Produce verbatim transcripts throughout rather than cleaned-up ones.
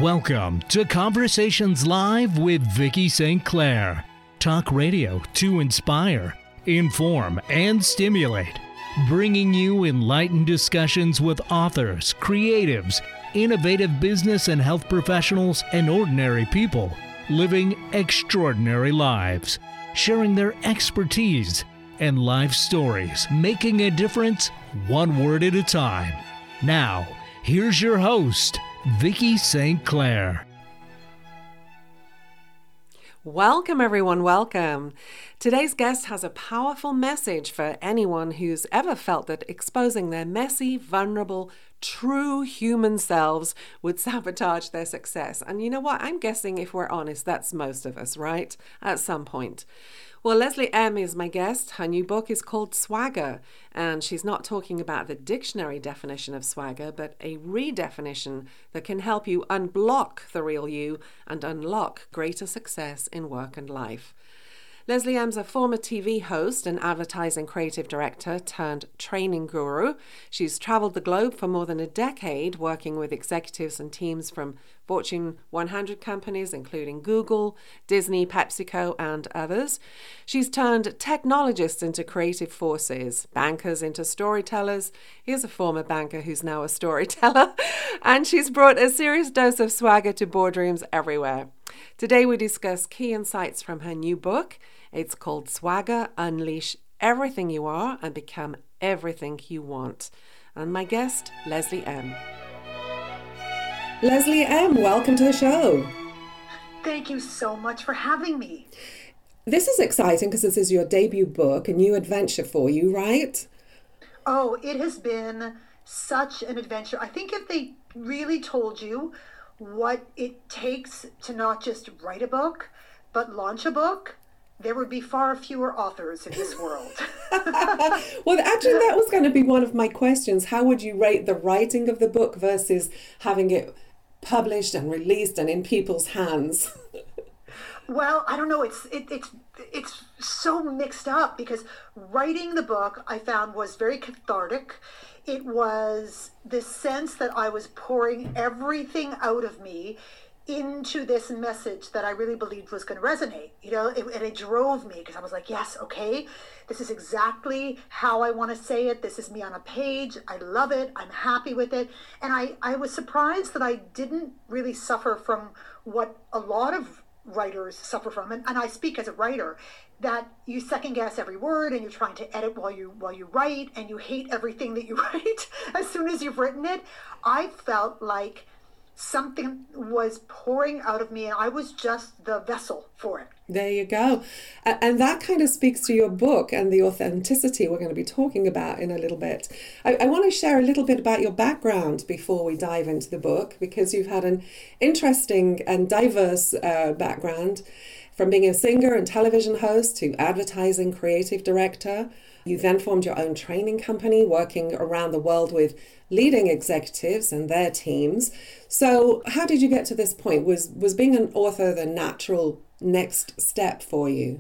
Welcome to Conversations Live with Vicki Saint Clair. Talk radio to inspire, inform, and stimulate. Bringing you enlightened discussions with authors, creatives, innovative business and health professionals, and ordinary people living extraordinary lives, sharing their expertise and life stories, making a difference one word at a time. Now, here's your host, Vicki Saint Clair. Welcome, everyone. Welcome. Today's guest has a powerful message for anyone who's ever felt that exposing their messy, vulnerable, true human selves would sabotage their success. And you know what? I'm guessing, if we're honest, that's most of us, right? At some point. Well, Leslie M. is my guest. Her new book is called Swagger, and she's not talking about the dictionary definition of swagger, but a redefinition that can help you unblock the real you and unlock greater success in work and life. Leslie M's a former T V host and advertising creative director turned training guru. She's traveled the globe for more than a decade, working with executives and teams from Fortune one hundred companies, including Google, Disney, PepsiCo, and others. She's turned technologists into creative forces, bankers into storytellers. Here's a former banker who's now a storyteller. And she's brought a serious dose of swagger to boardrooms everywhere. Today we discuss key insights from her new book. It's called Swagger: Unleash Everything You Are and Become Everything You Want. And my guest, Leslie M. Leslie M., welcome to the show. Thank you so much for having me. This is exciting because this is your debut book, a new adventure for you, right? Oh, it has been such an adventure. I think if they really told you what it takes to not just write a book, but launch a book, there would be far fewer authors in this world. Well, actually, that was going to be one of my questions. How would you rate the writing of the book versus having it published and released and in people's hands? Well, I don't know. It's it, it's it's so mixed up because writing the book I found was very cathartic. It was this sense that I was pouring everything out of me into this message that I really believed was going to resonate, you know, it, and it drove me because I was like, yes, okay, this is exactly how I want to say it. This is me on a page. I love it. I'm happy with it. And I, I was surprised that I didn't really suffer from what a lot of writers suffer from. And, and I speak as a writer, that you second guess every word and you're trying to edit while you while you write and you hate everything that you write as soon as you've written it. I felt like something was pouring out of me and I was just the vessel for it. There you go. And that kind of speaks to your book and the authenticity we're going to be talking about in a little bit. I, I want to share a little bit about your background before we dive into the book, because you've had an interesting and diverse uh, background, from being a singer and television host to advertising creative director. You then formed your own training company, working around the world with leading executives and their teams. So how did you get to this point? Was was being an author the natural next step for you?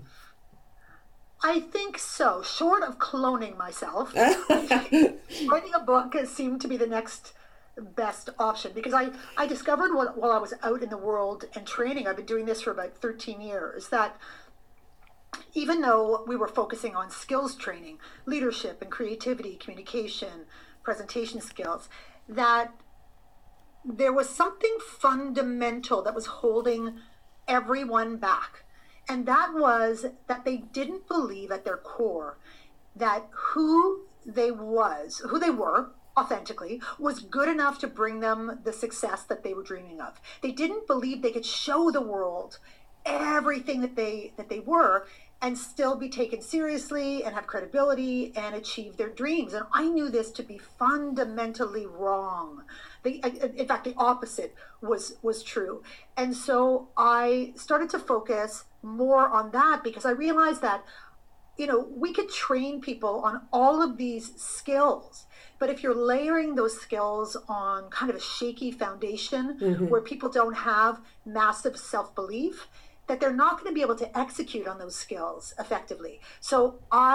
I think so. Short of cloning myself, writing a book has seemed to be the next best option, because I, I discovered while, while I was out in the world and training, I've been doing this for about thirteen years, that even though we were focusing on skills training, leadership and creativity, communication, presentation skills, that there was something fundamental that was holding everyone back. And that was that they didn't believe at their core that who they was, who they were authentically was good enough to bring them the success that they were dreaming of. They didn't believe they could show the world everything that they that they were and still be taken seriously and have credibility and achieve their dreams. And I knew this to be fundamentally wrong. The, in fact, the opposite was was true. And so I started to focus more on that, because I realized that, you know, we could train people on all of these skills, but if you're layering those skills on kind of a shaky foundation, mm-hmm. where people don't have massive self-belief, that they're not going to be able to execute on those skills effectively. So I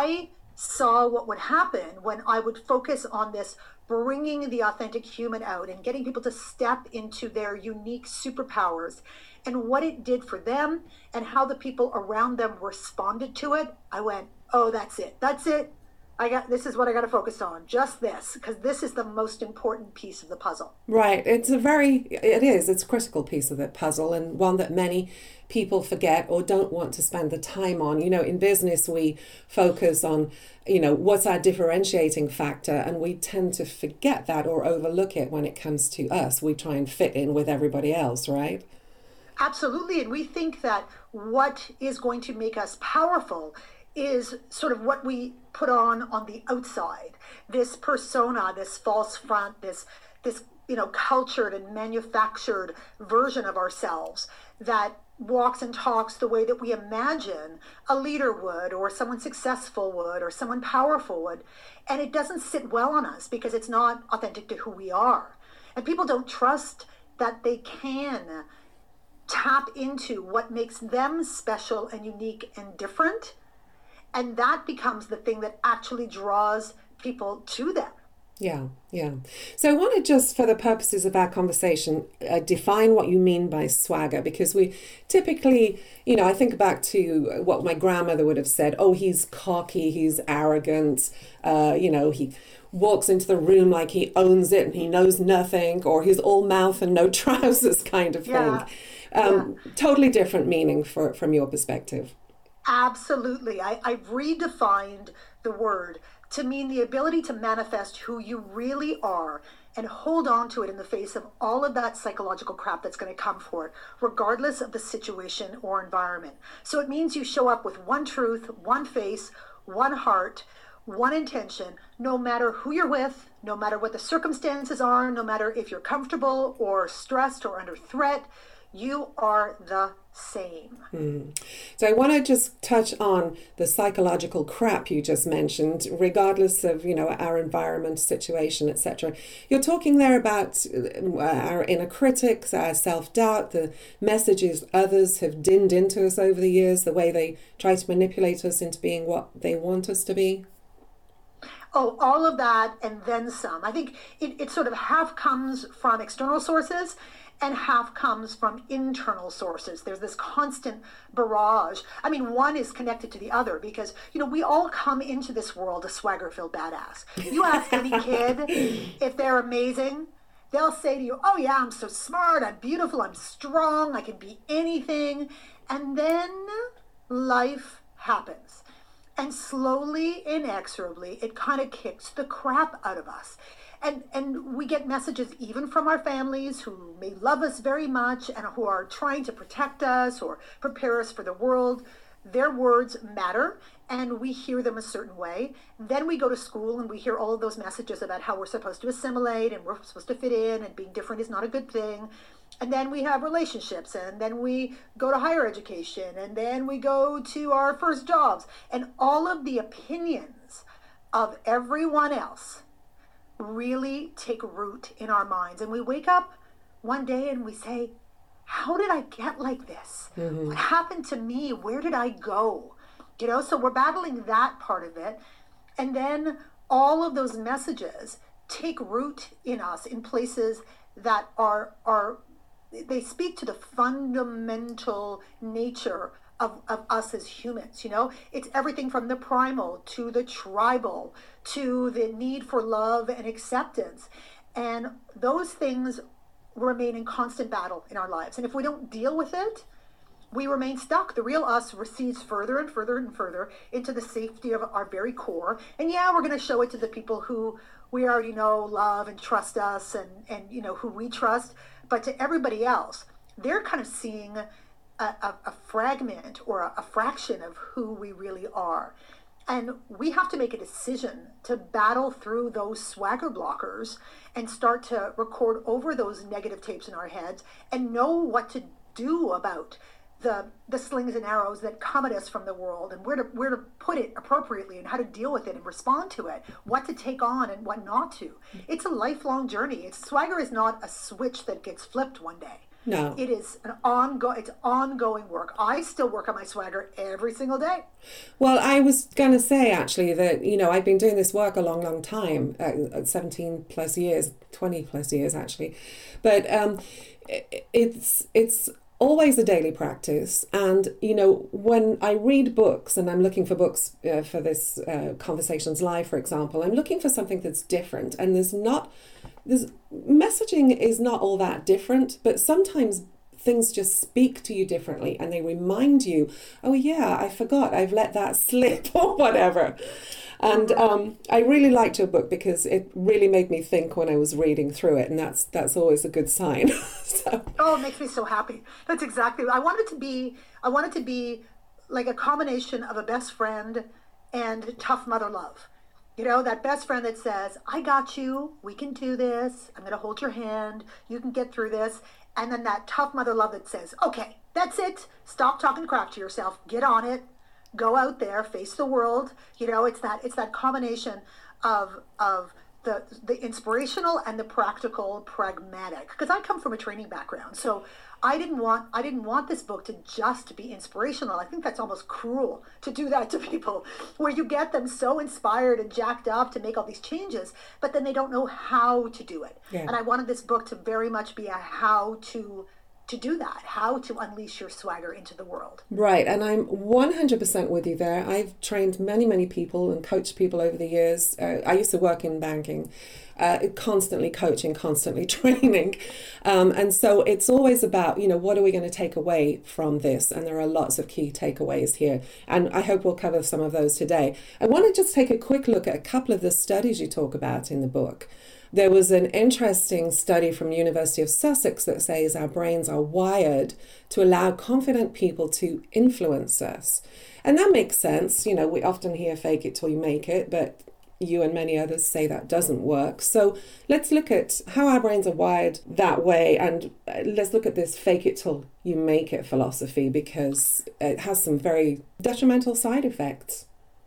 saw what would happen when I would focus on this, bringing the authentic human out and getting people to step into their unique superpowers and what it did for them and how the people around them responded to it, I went, oh, that's it. That's it. I got, this is what I got to focus on, just this, because this is the most important piece of the puzzle. Right. It's a very, it is, it's a critical piece of the puzzle, and one that many people forget or don't want to spend the time on. You know, in business, we focus on, you know, what's our differentiating factor, and we tend to forget that or overlook it when it comes to us. We try and fit in with everybody else, right? Absolutely. And we think that what is going to make us powerful is sort of what we put on on the outside, this persona, this false front, this this you know cultured and manufactured version of ourselves that walks and talks the way that we imagine a leader would, or someone successful would, or someone powerful would, and it doesn't sit well on us because it's not authentic to who we are. And people don't trust that they can tap into what makes them special and unique and different. And that becomes the thing that actually draws people to them. Yeah, yeah. So I want to just, for the purposes of our conversation, uh, define what you mean by swagger, because we typically, you know, I think back to what my grandmother would have said, oh, he's cocky, he's arrogant, uh, you know, he walks into the room like he owns it and he knows nothing, or he's all mouth and no trousers kind of thing. Yeah. Um, yeah. Totally different meaning for from your perspective. Absolutely. I, I've redefined the word to mean the ability to manifest who you really are and hold on to it in the face of all of that psychological crap that's going to come for it, regardless of the situation or environment. So it means you show up with one truth, one face, one heart, one intention, no matter who you're with, no matter what the circumstances are, no matter if you're comfortable or stressed or under threat, you are the same. Mm. So I want to just touch on the psychological crap you just mentioned, regardless of, you know, our environment, situation, et cetera. You're talking there about our inner critics, our self-doubt, the messages others have dinned into us over the years, the way they try to manipulate us into being what they want us to be. Oh, all of that and then some. I think it, it sort of half comes from external sources and half comes from internal sources. There's this constant barrage. I mean, one is connected to the other because, you know, we all come into this world a swagger-filled badass. You ask any kid if they're amazing, they'll say to you, oh yeah, I'm so smart, I'm beautiful, I'm strong, I can be anything. And then life happens. And slowly, inexorably, it kind of kicks the crap out of us. And and we get messages even from our families who may love us very much and who are trying to protect us or prepare us for the world. Their words matter, and we hear them a certain way. Then we go to school and we hear all of those messages about how we're supposed to assimilate and we're supposed to fit in and being different is not a good thing. And then we have relationships, and then we go to higher education, and then we go to our first jobs. And all of the opinions of everyone else really take root in our minds. And we wake up one day and we say, how did I get like this? Mm-hmm. What happened to me? Where did I go? You know, so we're battling that part of it. And then all of those messages take root in us in places that are, are they speak to the fundamental nature Of, of us as humans. You know, it's everything from the primal to the tribal to the need for love and acceptance, and those things remain in constant battle in our lives, and if we don't deal with it, we remain stuck. The real us recedes further and further and further into the safety of our very core. And yeah, we're going to show it to the people who we already know, love, and trust us, and and you know, who we trust, but to everybody else, they're kind of seeing A, a, a fragment or a, a fraction of who we really are. And we have to make a decision to battle through those swagger blockers and start to record over those negative tapes in our heads and know what to do about the the slings and arrows that come at us from the world, and where to where to put it appropriately and how to deal with it and respond to it, what to take on and what not to. It's a lifelong journey. It's swagger is not a switch that gets flipped one day. No. It is an ongoing, it's ongoing work. I still work on my swagger every single day. Well, I was going to say actually that, you know, I've been doing this work a long, long time, uh, seventeen plus years, twenty plus years actually. But um, it's, it's always a daily practice. And, you know, when I read books, and I'm looking for books uh, for this uh, Conversations Live, for example, I'm looking for something that's different. And there's not, there's messaging is not all that different, but sometimes things just speak to you differently and they remind you, oh yeah, I forgot, I've let that slip or whatever. And um, I really liked your book because it really made me think when I was reading through it, and that's that's always a good sign. So. Oh, it makes me so happy. That's exactly. I wanted to be. I wanted to be like a combination of a best friend and tough mother love. You know, that best friend that says, "I got you. We can do this. I'm going to hold your hand. You can get through this." And then that tough mother love that says, "Okay, that's it. Stop talking crap to yourself. Get on it. Go out there, face the world." You know, it's that it's that combination of of the the inspirational and the practical, pragmatic. Because I come from a training background, so I didn't want I didn't want this book to just be inspirational. I think that's almost cruel to do that to people, where you get them so inspired and jacked up to make all these changes, but then they don't know how to do it. Yeah. And I wanted this book to very much be a how to. to do that, how to unleash your swagger into the world. Right, and I'm one hundred percent with you there. I've trained many, many people and coached people over the years. Uh, I used to work in banking, uh, constantly coaching, constantly training. Um, and so it's always about, you know, what are we going to take away from this? And there are lots of key takeaways here. And I hope we'll cover some of those today. I want to just take a quick look at a couple of the studies you talk about in the book. There was an interesting study from University of Sussex that says our brains are wired to allow confident people to influence us. And that makes sense. You know, we often hear fake it till you make it, but you and many others say that doesn't work. So let's look at how our brains are wired that way. And let's look at this fake it till you make it philosophy, because it has some very detrimental side effects.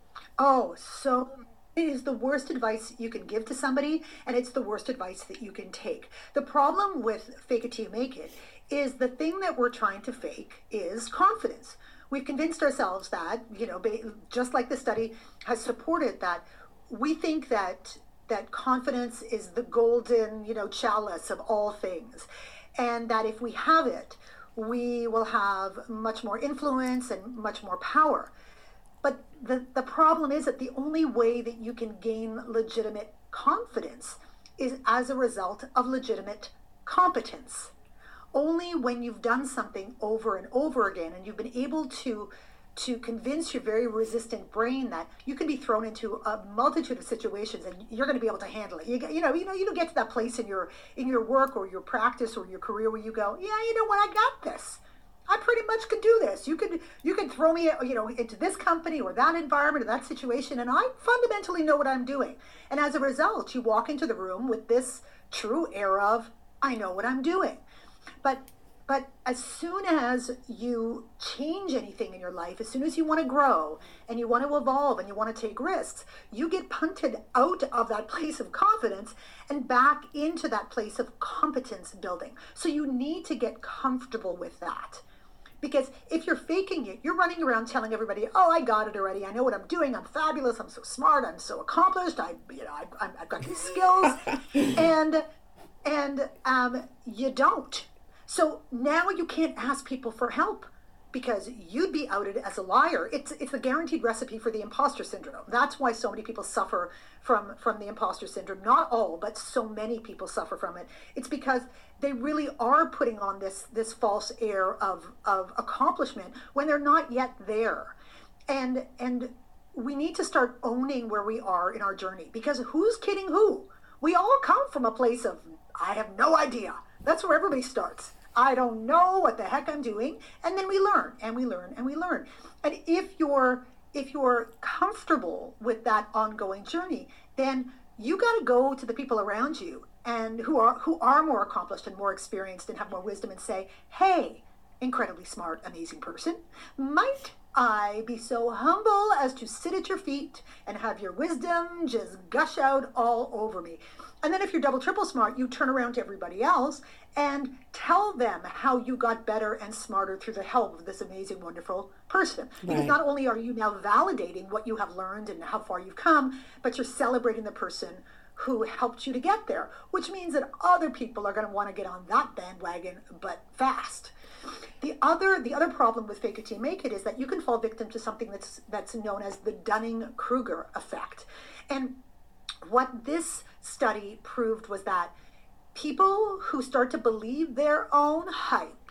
Oh, so it is the worst advice you can give to somebody, and it's the worst advice that you can take. The problem with fake it till you make it is the thing that we're trying to fake is confidence. We've convinced ourselves that, you know, just like the study has supported, that we think that that confidence is the golden, you know, chalice of all things, and that if we have it, we will have much more influence and much more power. But the, the problem is that the only way that you can gain legitimate confidence is as a result of legitimate competence. Only when you've done something over and over again and you've been able to to convince your very resistant brain that you can be thrown into a multitude of situations and you're going to be able to handle it. You, you know, you know, you don't get to that place in your in your work or your practice or your career where you go, yeah, you know what, I got this. I pretty much could do this. You could you could throw me, you know, into this company or that environment or that situation, and I fundamentally know what I'm doing. And as a result, you walk into the room with this true air of, I know what I'm doing. But but as soon as you change anything in your life, as soon as you want to grow and you want to evolve and you want to take risks, you get punted out of that place of confidence and back into that place of competence building. So you need to get comfortable with that. Because if you're faking it, you're running around telling everybody, oh, I got it already. I know what I'm doing. I'm fabulous. I'm so smart. I'm so accomplished. I, you know, I, I've got these skills. and and um, you don't. So now you can't ask people for help because you'd be outed as a liar. It's it's a guaranteed recipe for the imposter syndrome. That's why so many people suffer from, from the imposter syndrome. Not all, but so many people suffer from it. It's because they really are putting on this this false air of, of accomplishment when they're not yet there. And and we need to start owning where we are in our journey, because who's kidding who? We all come from a place of, I have no idea. That's where everybody starts. I don't know what the heck I'm doing. And then we learn and we learn and we learn. And if you're if you're comfortable with that ongoing journey, then you got to go to the people around you and who are who are more accomplished and more experienced and have more wisdom and say, hey, incredibly smart, amazing person, might I be so humble as to sit at your feet and have your wisdom just gush out all over me. And then if you're double, triple smart, you turn around to everybody else and tell them how you got better and smarter through the help of this amazing, wonderful person. Because Right. not only are you now validating what you have learned and how far you've come, but you're celebrating the person who helped you to get there, which means that other people are going to want to get on that bandwagon, but fast. The other the other problem with fake it till you make it is that you can fall victim to something that's that's known as the Dunning-Kruger effect. And what this study proved was that people who start to believe their own hype,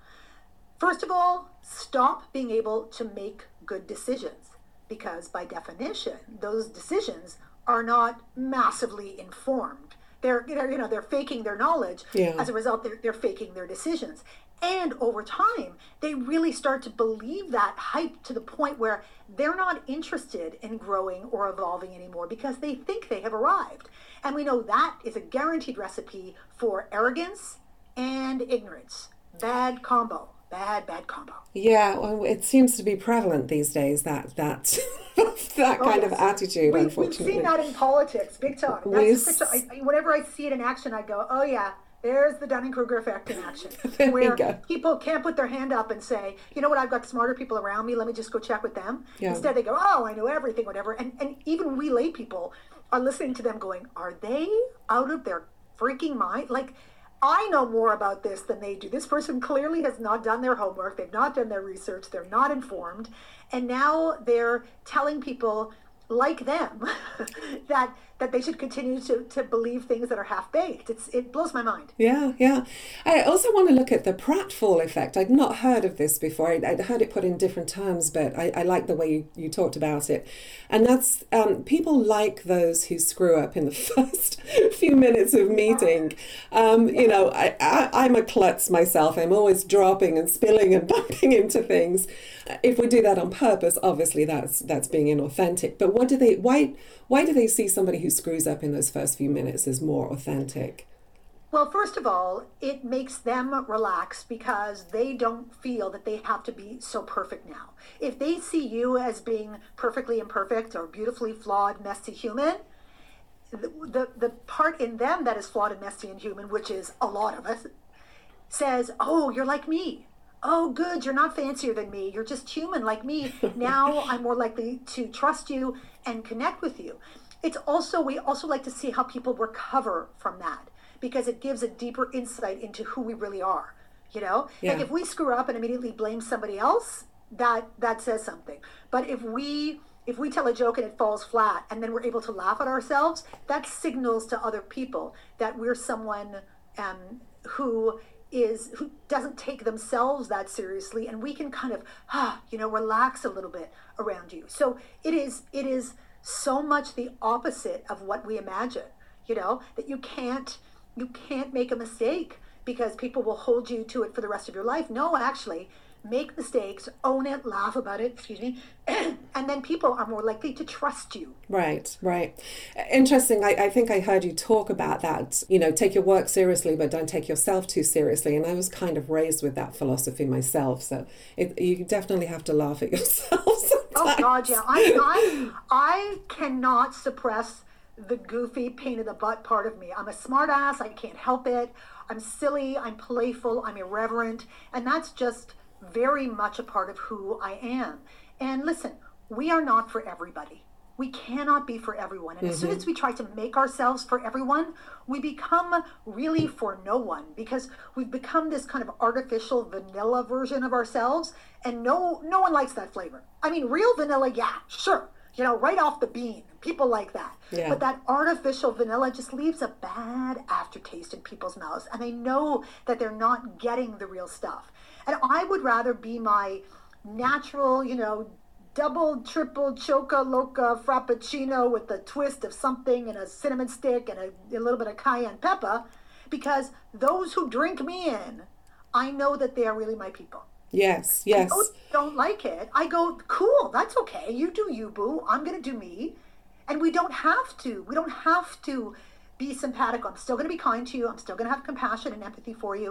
first of all, stop being able to make good decisions, because by definition, those decisions are not massively informed. They're, they're you know, they're faking their knowledge. Yeah. As a result, they're, they're faking their decisions. And over time, they really start to believe that hype to the point where they're not interested in growing or evolving anymore because they think they have arrived. And we know that is a guaranteed recipe for arrogance and ignorance. Bad combo. Bad, bad combo. Yeah, well, it seems to be prevalent these days, that that that kind Oh, of yes. attitude, We, we've unfortunately. seen that in politics, big time. We That's s- such a, I, whenever I see it in action, I go, oh yeah, there's the Dunning-Kruger effect in action. There we where go. people can't put their hand up and say, you know what, I've got smarter people around me, let me just go check with them. Yeah. Instead they go, oh, I know everything, whatever. And, and even we lay people are listening to them going, are they out of their freaking mind? Like, I know more about this than they do. This person clearly has not done their homework. They've not done their research. They're not informed. And now they're telling people like them that that they should continue to, to believe things that are half-baked. It's It blows my mind. Yeah, yeah. I also want to look at the pratfall effect. I'd not heard of this before. I'd, I'd heard it put in different terms, but I, I like the way you, you talked about it. And that's um, people like those who screw up in the first few minutes of meeting. Um, you know, I, I, I'm a klutz myself. I'm always dropping and spilling and bumping into things. If we do that on purpose, obviously that's that's being inauthentic. But what do they? Why why do they see somebody who screws up in those first few minutes as more authentic? Well, first of all, it makes them relax because they don't feel that they have to be so perfect now. If they see you as being perfectly imperfect or beautifully flawed, messy human, the, the, the part in them that is flawed and messy and human, which is a lot of us, says, oh, you're like me. Oh, good, you're not fancier than me. You're just human like me. Now I'm more likely to trust you and connect with you. It's also, we also like to see how people recover from that because it gives a deeper insight into who we really are. You know, Yeah. like if we screw up and immediately blame somebody else, that that says something. But if we if we tell a joke and it falls flat and then we're able to laugh at ourselves, that signals to other people that we're someone um, who is who doesn't take themselves that seriously, and we can kind of ah, you know, relax a little bit around you. So it is it is so much the opposite of what we imagine, you know, that you can't you can't make a mistake because people will hold you to it for the rest of your life. No, actually, make mistakes, own it, laugh about it, excuse me, and then people are more likely to trust you. Right, right. Interesting. I, I think I heard you talk about that, you know, take your work seriously, but don't take yourself too seriously. And I was kind of raised with that philosophy myself. So it, you definitely have to laugh at yourself sometimes. Oh God, yeah. I, I, I cannot suppress the goofy pain in the butt part of me. I'm a smart ass. I can't help it. I'm silly. I'm playful. I'm irreverent. And that's just very much a part of who I am. And listen, we are not for everybody. We cannot be for everyone. And mm-hmm. as soon as we try to make ourselves for everyone, we become really for no one because we've become this kind of artificial vanilla version of ourselves. And no, no one likes that flavor. I mean, real vanilla, yeah, sure. You know, right off the bean, people like that. Yeah. But that artificial vanilla just leaves a bad aftertaste in people's mouths. And they know that they're not getting the real stuff. And I would rather be my natural, you know, double, triple, choca loca frappuccino with a twist of something and a cinnamon stick and a, a little bit of cayenne pepper, because those who drink me in, I know that they are really my people. Yes, yes. And those who don't like it, I go, cool, that's okay. You do you, boo. I'm going to do me. And we don't have to. We don't have to be sympathetic. I'm still going to be kind to you. I'm still going to have compassion and empathy for you.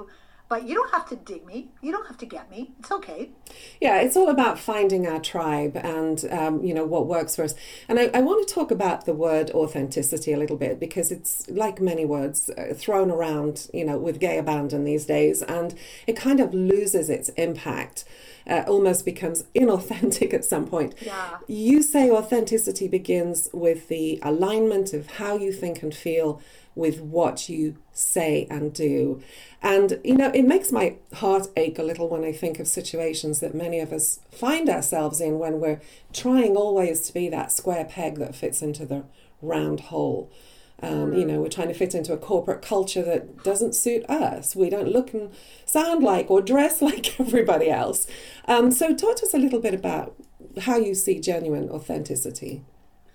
But you don't have to dig me. You don't have to get me. It's okay. Yeah, it's all about finding our tribe and, um, you know, what works for us. And I, I want to talk about the word authenticity a little bit, because it's, like many words, uh, thrown around, you know, with gay abandon these days. And it kind of loses its impact, uh, almost becomes inauthentic at some point. Yeah. You say authenticity begins with the alignment of how you think and feel with what you say and do. And, you know, it makes my heart ache a little when I think of situations that many of us find ourselves in when we're trying always to be that square peg that fits into the round hole. Um, you know, we're trying to fit into a corporate culture that doesn't suit us. We don't look and sound like or dress like everybody else. Um, so talk to us a little bit about how you see genuine authenticity.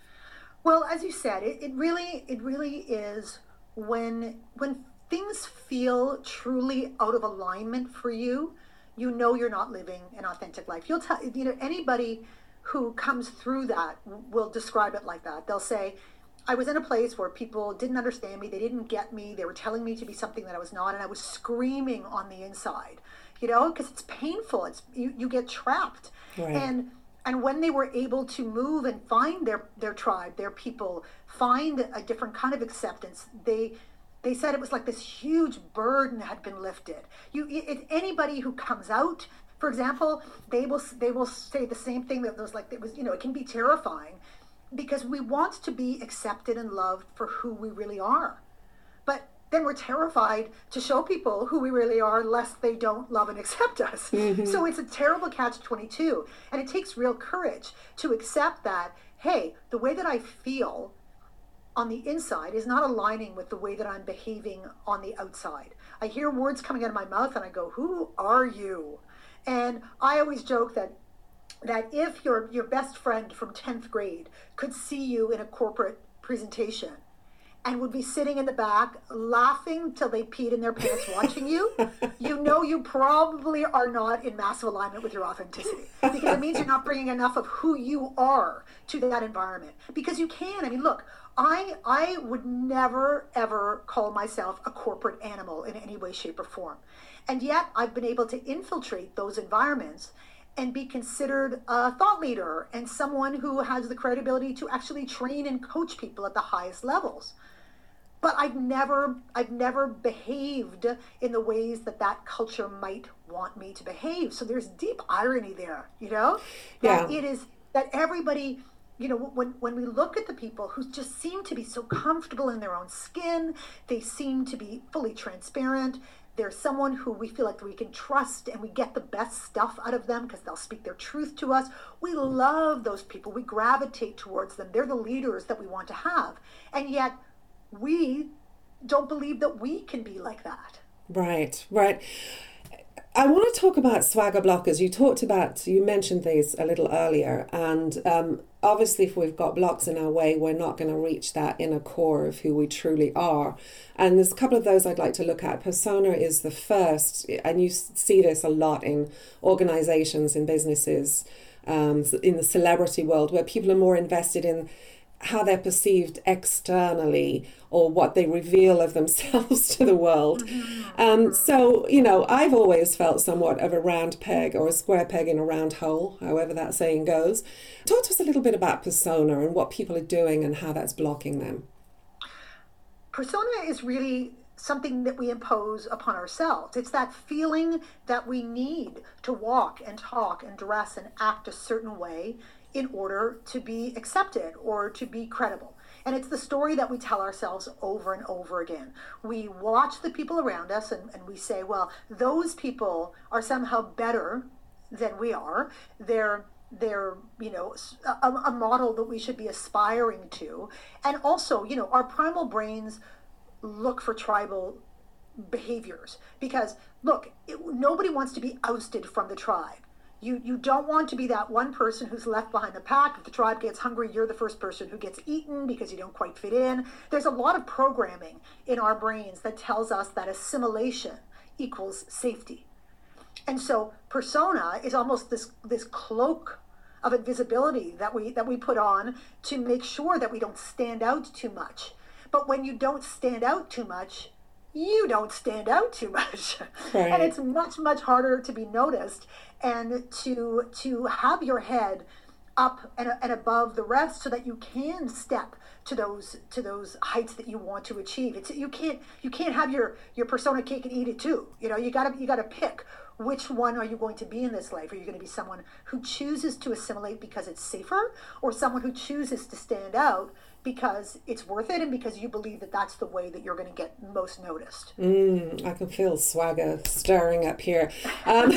Well, as you said, it, it really it really is when when things feel truly out of alignment for you, you know you're not living an authentic life. You'll tell, you know, anybody who comes through that will describe it like that. They'll say, I was in a place where people didn't understand me, they didn't get me, they were telling me to be something that I was not, and I was screaming on the inside, you know, because it's painful. It's you, you get trapped. Right. And and when they were able to move and find their their tribe, their people, find a different kind of acceptance, they they said it was like this huge burden had been lifted. You, it, anybody who comes out, for example, they will they will say the same thing, that was like it was, you know, it can be terrifying, because we want to be accepted and loved for who we really are. But then we're terrified to show people who we really are, lest they don't love and accept us. Mm-hmm. So it's a terrible catch twenty-two. And it takes real courage to accept that, hey, the way that I feel on the inside is not aligning with the way that I'm behaving on the outside. I hear words coming out of my mouth and I go, who are you? And I always joke that that if your your best friend from tenth grade could see you in a corporate presentation and would be sitting in the back laughing till they peed in their pants watching you, you know you probably are not in massive alignment with your authenticity, because it means you're not bringing enough of who you are to that environment. Because you can. I mean, look, I I would never, ever call myself a corporate animal in any way, shape, or form. And yet I've been able to infiltrate those environments and be considered a thought leader and someone who has the credibility to actually train and coach people at the highest levels. But I've never, I've never behaved in the ways that that culture might want me to behave. So there's deep irony there, you know, that Yeah. it is that everybody, you know, when, when we look at the people who just seem to be so comfortable in their own skin, they seem to be fully transparent. There's someone who we feel like we can trust and we get the best stuff out of them because they'll speak their truth to us. We love those people. We gravitate towards them. They're the leaders that we want to have. And yet we don't believe that we can be like that. Right, right. I want to talk about swagger blockers. You talked about, you mentioned these a little earlier, and um, obviously if we've got blocks in our way, we're not going to reach that inner core of who we truly are. And there's a couple of those I'd like to look at. Persona is the first, and you see this a lot in organizations, in businesses, um, in the celebrity world, where people are more invested in how they're perceived externally or what they reveal of themselves to the world. Um, so, you know, I've always felt somewhat of a round peg or a square peg in a round hole, however that saying goes. Talk to us a little bit about persona and what people are doing and how that's blocking them. Persona is really something that we impose upon ourselves. It's that feeling that we need to walk and talk and dress and act a certain way in order to be accepted or to be credible. And it's the story that we tell ourselves over and over again. We watch the people around us and, and we say, well, those people are somehow better than we are. They're they're, you know, a, a model that we should be aspiring to. And also, you know, our primal brains look for tribal behaviors because, look, it, nobody wants to be ousted from the tribe. You you don't want to be that one person who's left behind the pack. If the tribe gets hungry, you're the first person who gets eaten because you don't quite fit in. There's a lot of programming in our brains that tells us that assimilation equals safety. And so persona is almost this this cloak of invisibility that we that we put on to make sure that we don't stand out too much. But when you don't stand out too much, you don't stand out too much. Right. And it's much, much harder to be noticed and to to have your head up and, and above the rest so that you can step to those to those heights that you want to achieve. It's you can't you can't have your your persona cake and eat it too. You know, you gotta you gotta pick which one are you going to be in this life. Are you going to be someone who chooses to assimilate because it's safer, or someone who chooses to stand out because it's worth it and because you believe that that's the way that you're going to get most noticed? Mm, I can feel swagger stirring up here. Um,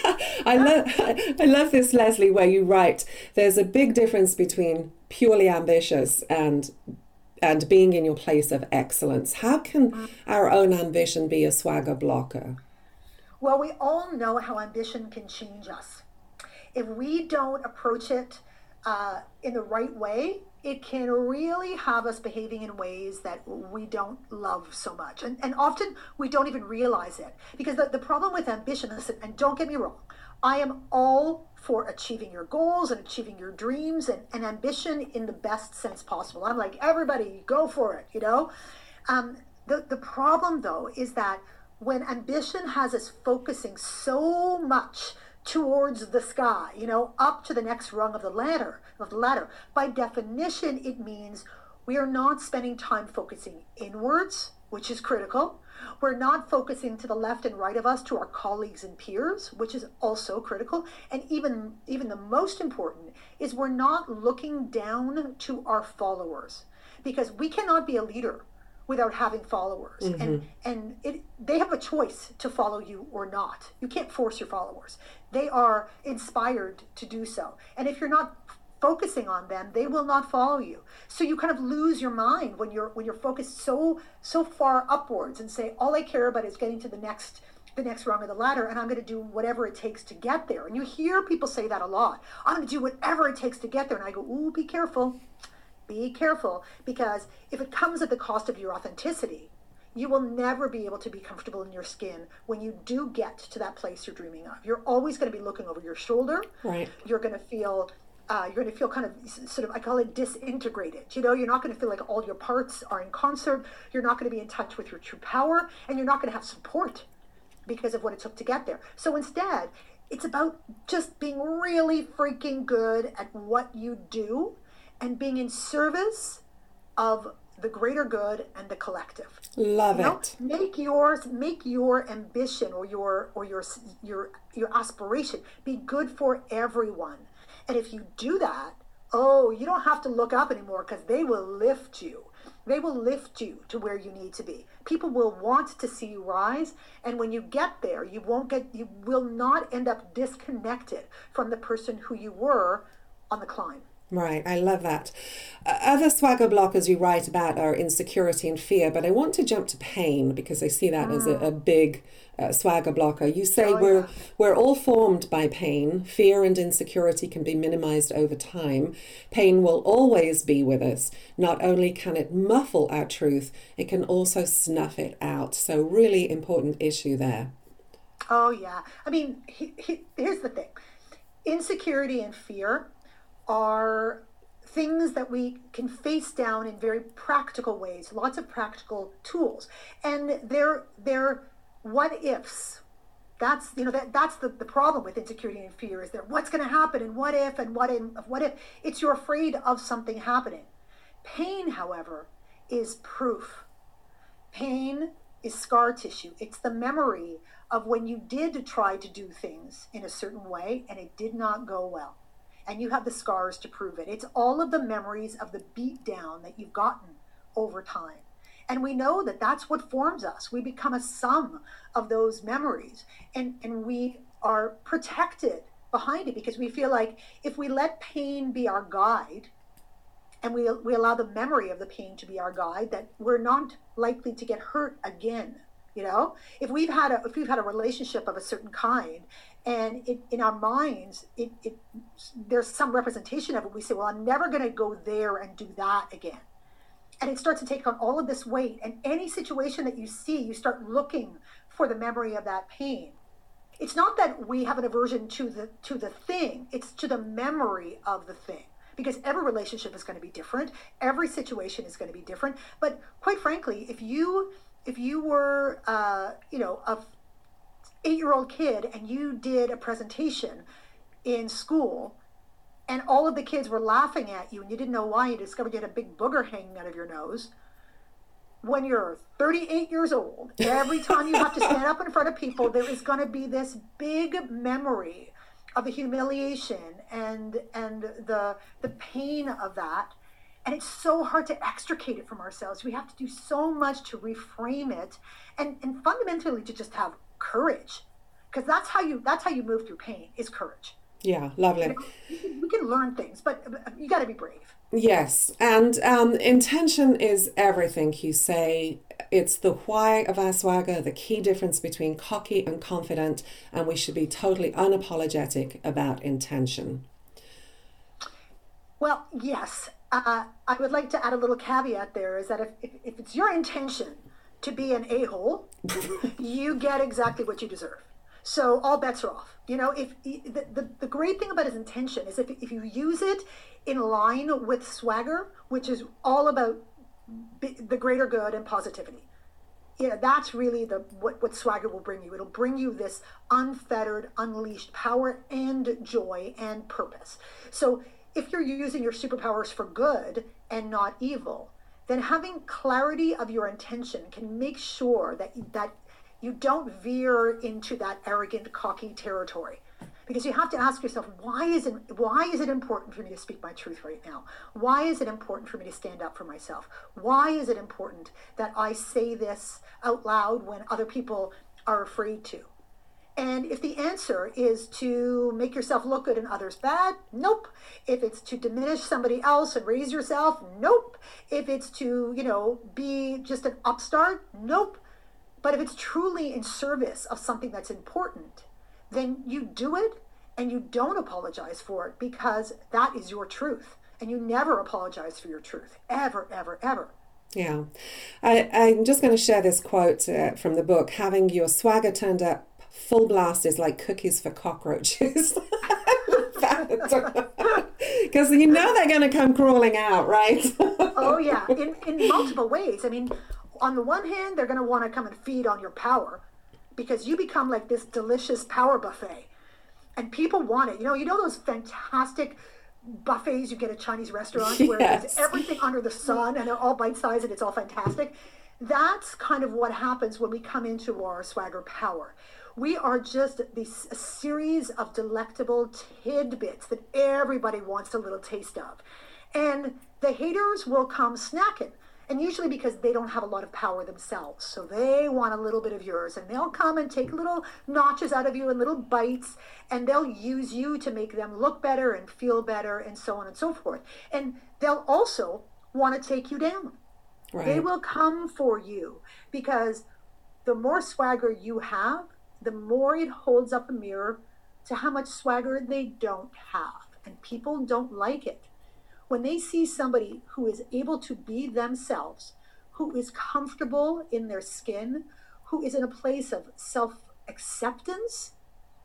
I love I love this, Leslie, where you write, there's a big difference between purely ambitious and and being in your place of excellence. How can our own ambition be a swagger blocker? Well, we all know how ambition can change us. If we don't approach it uh, in the right way, it can really have us behaving in ways that we don't love so much. And, and often we don't even realize it. Because the, the problem with ambition, listen, and don't get me wrong, I am all for achieving your goals and achieving your dreams and, and ambition in the best sense possible. I'm like, everybody, go for it, you know? Um, the, the problem, though, is that when ambition has us focusing so much towards the sky, you know, up to the next rung of the ladder, of the ladder, by definition, it means we are not spending time focusing inwards, which is critical. We're not focusing to the left and right of us to our colleagues and peers, which is also critical. And even, even the most important is we're not looking down to our followers, because we cannot be a leader without having followers. Mm-hmm. And and it, they have a choice to follow you or not. You can't force your followers. They are inspired to do so. And if you're not focusing on them, they will not follow you. So you kind of lose your mind when you're when you're focused so so far upwards and say, all I care about is getting to the next the next rung of the ladder, and I'm going to do whatever it takes to get there. And you hear people say that a lot. I'm going to do whatever it takes to get there. And I go, ooh, be careful. Be careful, because if it comes at the cost of your authenticity, you will never be able to be comfortable in your skin when you do get to that place you're dreaming of. You're always going to be looking over your shoulder. Right. You're going to feel, uh, you're going to feel kind of sort of, I call it disintegrated. You know, you're not going to feel like all your parts are in concert. You're not going to be in touch with your true power, and you're not going to have support because of what it took to get there. So instead, it's about just being really freaking good at what you do and being in service of the greater good and the collective. Love you know? it. Make yours, make your ambition or your or your your your aspiration be good for everyone. And if you do that, oh, you don't have to look up anymore, because they will lift you. They will lift you to where you need to be. People will want to see you rise, and when you get there, you won't get you will not end up disconnected from the person who you were on the climb. Right, I love that. Uh, other swagger blockers you write about are insecurity and fear, but I want to jump to pain, because I see that mm. as a, a big uh, swagger blocker. You say oh, we're yeah. we're all formed by pain. Fear and insecurity can be minimized over time. Pain will always be with us. Not only can it muffle our truth, it can also snuff it out. So really important issue there. Oh, yeah. I mean, he, he, here's the thing. Insecurity and fear are things that we can face down in very practical ways, lots of practical tools. And they're they're what ifs. That's you know that that's the, the problem with insecurity and fear, is that what's gonna happen and what if and what if what if it's you're afraid of something happening. Pain, however, is proof. Pain is scar tissue. It's the memory of when you did try to do things in a certain way and it did not go well. And you have the scars to prove it. It's all of the memories of the beat down that you've gotten over time. And we know that that's what forms us. We become a sum of those memories. And, and we are protected behind it, because we feel like if we let pain be our guide, and we, we allow the memory of the pain to be our guide, that we're not likely to get hurt again. You know, if we've had a if we've had a relationship of a certain kind, and it, in our minds, it, it there's some representation of it, we say, well, I'm never going to go there and do that again. And it starts to take on all of this weight. And any situation that you see, you start looking for the memory of that pain. It's not that we have an aversion to the to the thing, it's to the memory of the thing. Because every relationship is going to be different. Every situation is going to be different. But quite frankly, if you if you were, uh, you know, a eight-year-old kid and you did a presentation in school and all of the kids were laughing at you and you didn't know why, you discovered you had a big booger hanging out of your nose. When you're thirty-eight years old, every time you have to stand up in front of people, there is going to be this big memory of the humiliation and and the the pain of that. And it's so hard to extricate it from ourselves. We have to do so much to reframe it and, and fundamentally to just have courage. Because that's how you that's how you move through pain, is courage. Yeah, lovely. You know, you can, you can learn things, but you got to be brave. Yes, and um, intention is everything, you say. It's the why of our swagger, the key difference between cocky and confident, and we should be totally unapologetic about intention. Well, yes. Uh, I would like to add a little caveat there, is that if, if, if it's your intention to be an a-hole, you get exactly what you deserve. So all bets are off. You know, if the, the, the great thing about his intention is if, if you use it in line with swagger, which is all about the greater good and positivity. You know, that's really the what, what swagger will bring you. It'll bring you this unfettered, unleashed power and joy and purpose. So if you're using your superpowers for good and not evil, then having clarity of your intention can make sure that that you don't veer into that arrogant, cocky territory. Because you have to ask yourself, why is it why is it important for me to speak my truth right now? Why is it important for me to stand up for myself? Why is it important that I say this out loud when other people are afraid to? And if the answer is to make yourself look good and others bad, nope. If it's to diminish somebody else and raise yourself, nope. If it's to, you know, be just an upstart, nope. But if it's truly in service of something that's important, then you do it and you don't apologize for it, because that is your truth. And you never apologize for your truth, ever, ever, ever. Yeah. I, I'm just going to share this quote uh, from the book. Having your swagger turned up full blast is like cookies for cockroaches. Because you know they're going to come crawling out, right? Oh, yeah. In, in multiple ways. I mean, on the one hand, they're going to want to come and feed on your power, because you become like this delicious power buffet. And people want it. You know, you know those fantastic buffets you get at Chinese restaurants where Yes. there's everything under the sun and they're all bite-sized and it's all fantastic? That's kind of what happens when we come into our swagger power. We are just this a series of delectable tidbits that everybody wants a little taste of. And the haters will come snacking. And usually because they don't have a lot of power themselves. So they want a little bit of yours. And they'll come and take little notches out of you and little bites. And they'll use you to make them look better and feel better and so on and so forth. And they'll also want to take you down. Right. They will come for you. Because the more swagger you have, the more it holds up a mirror to how much swagger they don't have. And people don't like it. When they see somebody who is able to be themselves, who is comfortable in their skin, who is in a place of self-acceptance,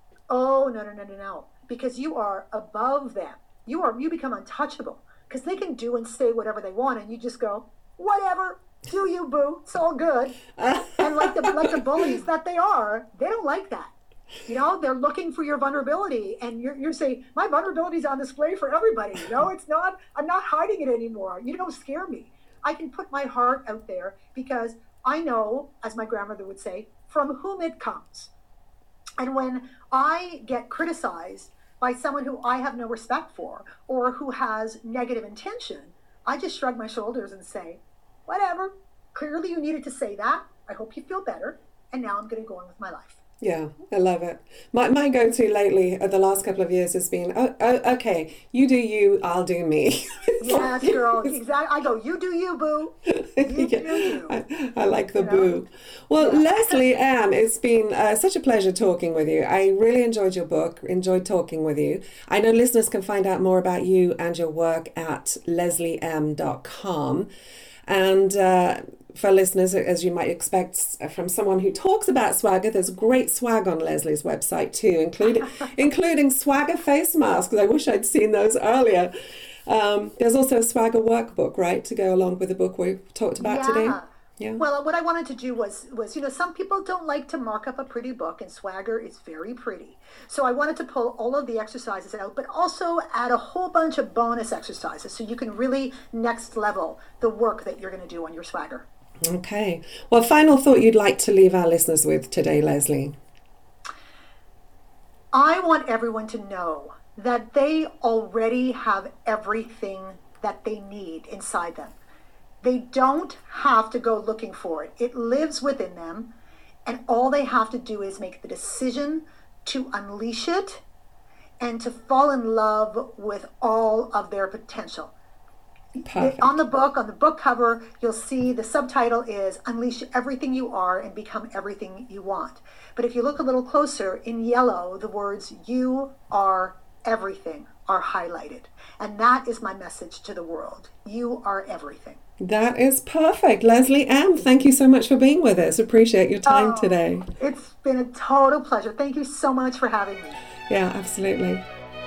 oh, no, no, no, no, no. Because you are above them. You are, you become untouchable. Because they can do and say whatever they want, and you just go, whatever, do you, boo, it's all good. And like the, like the bullies that they are, they don't like that. You know, they're looking for your vulnerability, and you're, you're saying, my vulnerability is on display for everybody. No, it's not. I'm not hiding it anymore. You don't scare me. I can put my heart out there because I know, as my grandmother would say, from whom it comes. And when I get criticized by someone who I have no respect for or who has negative intention, I just shrug my shoulders and say, whatever. Clearly you needed to say that. I hope you feel better. And now I'm going to go on with my life. Yeah, I love it. My my go-to lately, uh, the last couple of years, has been, oh, oh okay, you do you, I'll do me. Yes, girl, exactly. I go, you do you, boo. You yeah, do you. I, I like the You know? boo. Well, Yeah. Leslie Ann, it's been uh, such a pleasure talking with you. I really enjoyed your book, enjoyed talking with you. I know listeners can find out more about you and your work at leslie m dot com. And uh, for listeners, as you might expect from someone who talks about swagger, there's great swag on Leslie's website too, including including swagger face masks. I wish I'd seen those earlier. Um, there's also a swagger workbook, right, to go along with the book we talked about yeah. today. Yeah. Well, what I wanted to do was, was, you know, some people don't like to mark up a pretty book, and Swagger is very pretty. So I wanted to pull all of the exercises out, but also add a whole bunch of bonus exercises so you can really next level the work that you're going to do on your Swagger. Okay. Well, final thought you'd like to leave our listeners with today, Leslie? I want everyone to know that they already have everything that they need inside them. They don't have to go looking for it. It lives within them, and all they have to do is make the decision to unleash it and to fall in love with all of their potential. Perfect. On the book, on the book cover, you'll see the subtitle is Unleash Everything You Are and Become Everything You Want. But if you look a little closer, in yellow, the words "You are everything" are highlighted. And that is my message to the world. You are everything. That is perfect. Leslie M., thank you so much for being with us. Appreciate your time oh, today. It's been a total pleasure. Thank you so much for having me. Yeah, absolutely.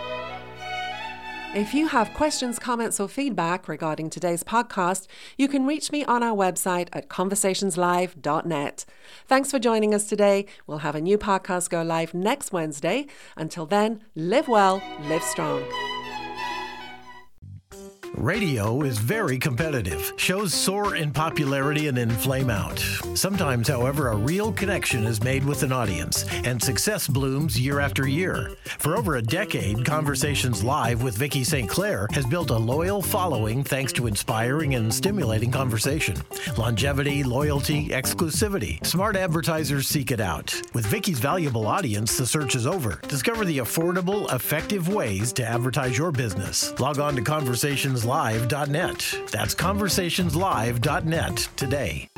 If you have questions, comments, or feedback regarding today's podcast, you can reach me on our website at conversations live dot net. Thanks for joining us today. We'll have a new podcast go live next Wednesday. Until then, live well, live strong. Radio is very competitive. Shows soar in popularity and then flame out. Sometimes, however, a real connection is made with an audience, and success blooms year after year. For over a decade, Conversations Live with Vicki Saint Clair has built a loyal following thanks to inspiring and stimulating conversation. Longevity, loyalty, exclusivity. Smart advertisers seek it out. With Vicki's valuable audience, the search is over. Discover the affordable, effective ways to advertise your business. Log on to conversations live dot net. That's conversations live dot net today.